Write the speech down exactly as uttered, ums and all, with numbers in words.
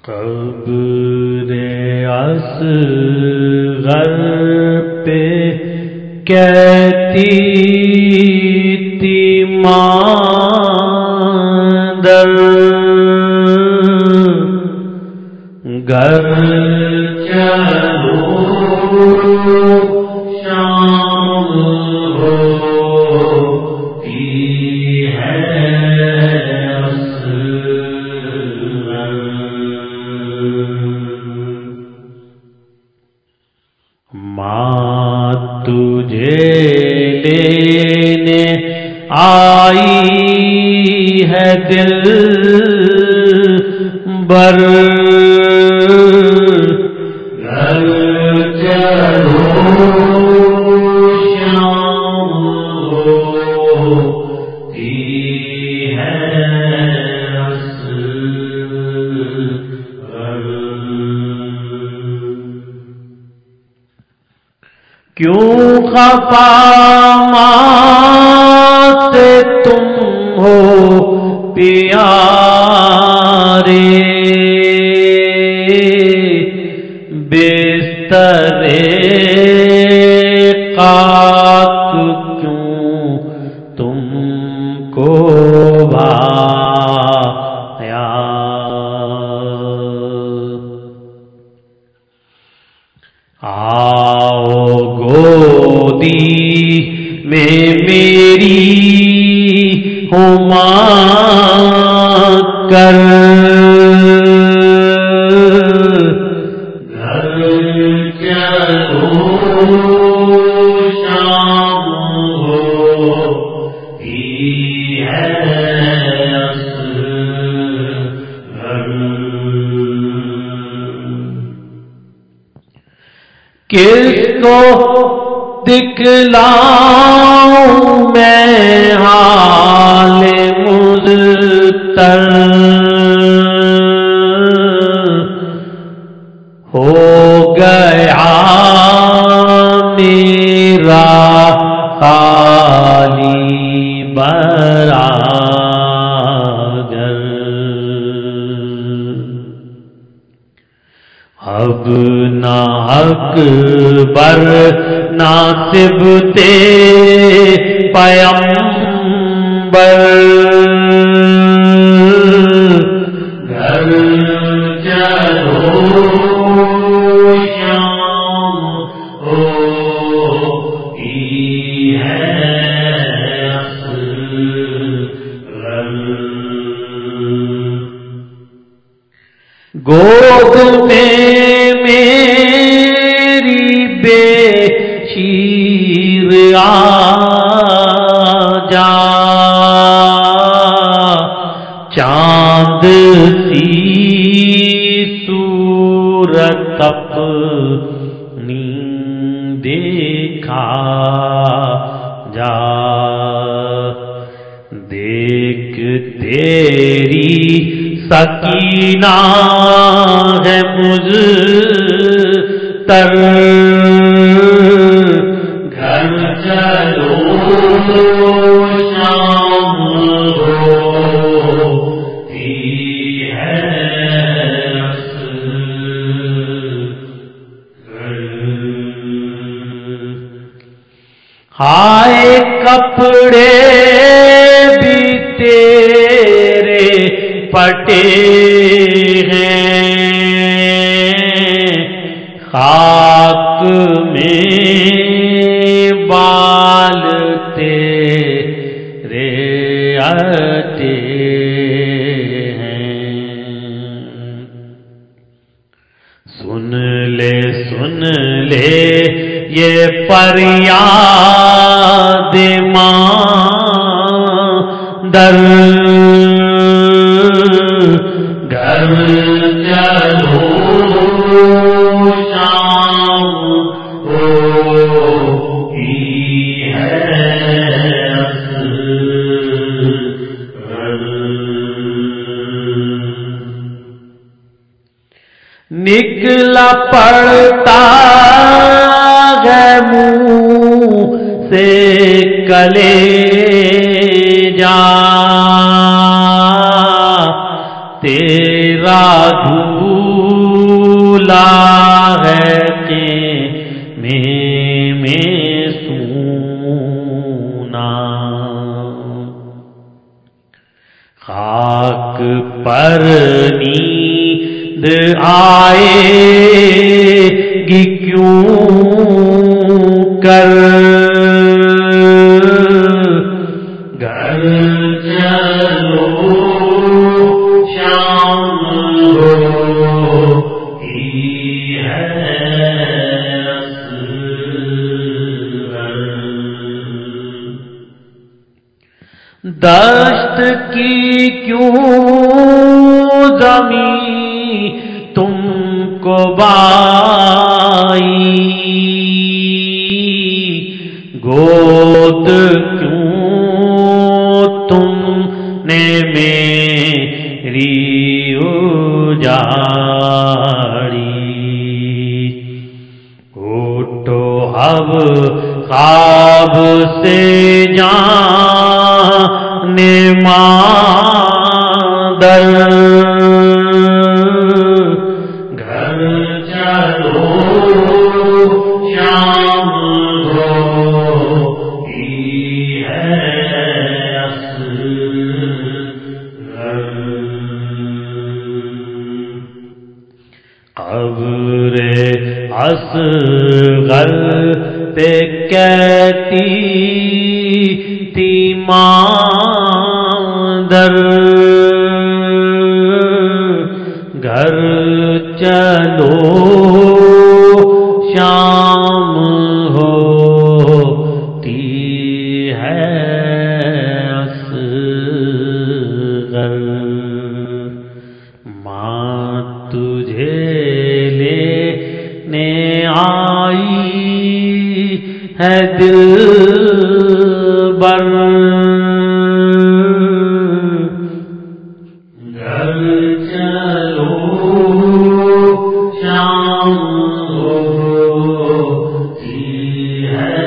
قبر اصغر پہ کہتی تھی مادر گھر چلو شام ہوتی ہے ماں تجھے لینے آئی ہے دل بر گھر چلو شام ہوتی ہے کیوں خفا ماں سے تم ہو پیارے بستر خاک کیوں تم کو بھایا آؤ گودی میں میری ہما کر گھر چلو شام ہوتی ہے کس کو دکھلاؤں میں حال مضطر ہو گیا میرا خالی برادر اب نہ اکبر ناصب تے پیمبر گھر چلو شام ہوتی ہے گود میں میری بے شیر آ جا چاند سی صورت اپنی دیکھا جا دیکھ تیری سکینہ ہے مضطر گھر چلو شام ہوتی ہے ہائے کپڑے بھی تیرے پٹے ہیں خاک میں بال تیرے اٹے ہیں سن لے سن لے یہ فریاد ماں در گھر چلو شام ہوتی ہے نکلا پڑتا ہے منہ سے کلیجا تیرا دھولا ہے کہ میں میں سونا خاک پر نیند آئے گی کیوں کر گھر چلو شام ہوتی ہے دشت کی کیوں زمین تم کو بائی گود کیوں تم نے میری اجاڑی اٹھو اب خواب سے جان مادر گھر چلو شام ہوتی ہے اصغر قبر اصغر پہ کہتی تھی مادر گھر چلو شام ہوتی ہے اصغر ماں تجھے لینے آئی ہے دل بر گھر چلو شام ہوتی ہے